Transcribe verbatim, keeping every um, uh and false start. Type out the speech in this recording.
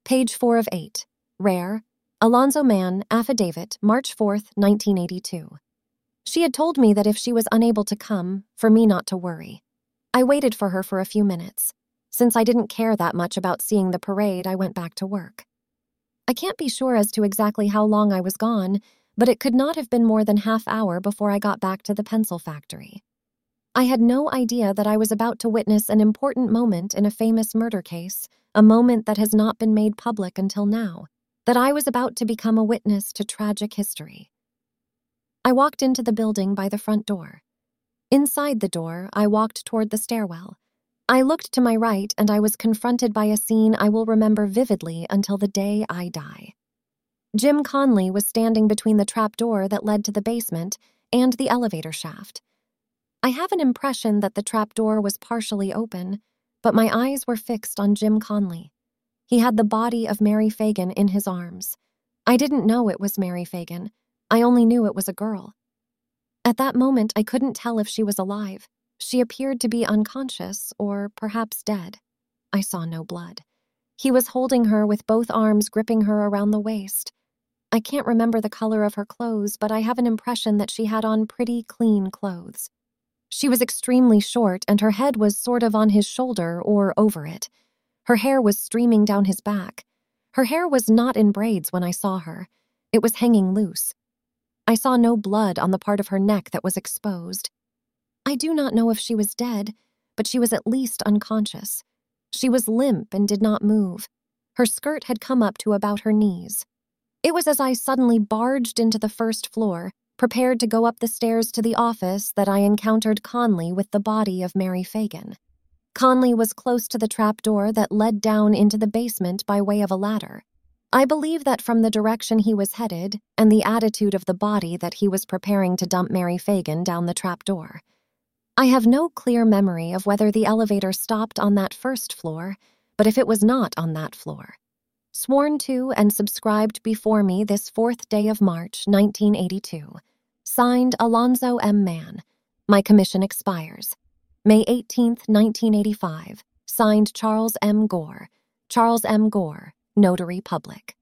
Page four of eight. Rare. Alonzo Mann, affidavit, March fourth, nineteen eighty-two. She had told me that if she was unable to come, for me not to worry. I waited for her for a few minutes. Since I didn't care that much about seeing the parade, I went back to work. I can't be sure as to exactly how long I was gone, but it could not have been more than half hour before I got back to the pencil factory. I had no idea that I was about to witness an important moment in a famous murder case, a moment that has not been made public until now, that I was about to become a witness to tragic history. I walked into the building by the front door. Inside the door, I walked toward the stairwell. I looked to my right and I was confronted by a scene I will remember vividly until the day I die. Jim Conley was standing between the trapdoor that led to the basement and the elevator shaft. I have an impression that the trapdoor was partially open, but my eyes were fixed on Jim Conley. He had the body of Mary Fagan in his arms. I didn't know it was Mary Fagan. I only knew it was a girl. At that moment, I couldn't tell if she was alive. She appeared to be unconscious or perhaps dead. I saw no blood. He was holding her with both arms gripping her around the waist. I can't remember the color of her clothes, but I have an impression that she had on pretty clean clothes. She was extremely short and her head was sort of on his shoulder or over it. Her hair was streaming down his back. Her hair was not in braids when I saw her. It was hanging loose. I saw no blood on the part of her neck that was exposed. I do not know if she was dead, but she was at least unconscious. She was limp and did not move. Her skirt had come up to about her knees. It was as I suddenly barged into the first floor, prepared to go up the stairs to the office, that I encountered Conley with the body of Mary Fagan. Conley was close to the trapdoor that led down into the basement by way of a ladder. I believe that from the direction he was headed and the attitude of the body that he was preparing to dump Mary Fagan down the trapdoor. I have no clear memory of whether the elevator stopped on that first floor, but if it was not on that floor. Sworn to and subscribed before me this fourth day of March, nineteen eighty-two. Signed, Alonzo M. Mann. My commission expires. May eighteenth, nineteen eighty-five. Signed, Charles M. Gore. Charles M. Gore, Notary Public.